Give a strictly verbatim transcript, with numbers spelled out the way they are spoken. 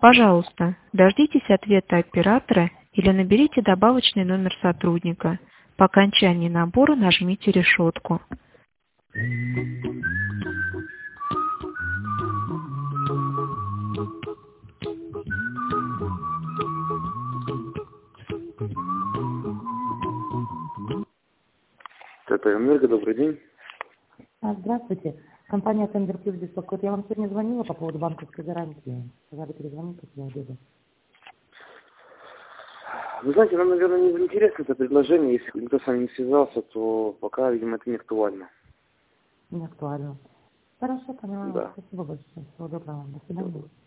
Пожалуйста, дождитесь ответа оператора или наберите добавочный номер сотрудника. По окончании набора нажмите решетку. Это Энерго, добрый день. А, Здравствуйте. Компания Тендер Плюс беспокоит. Я вам сегодня звонила по поводу банковской гарантии. Сказали перезвонить после обеда. Вы знаете, нам, наверное, не интересно это предложение. Если никто с вами не связался, то пока, видимо, это не актуально. Не актуально. Хорошо, поняла. Да. Спасибо большое. Всего доброго. До свидания.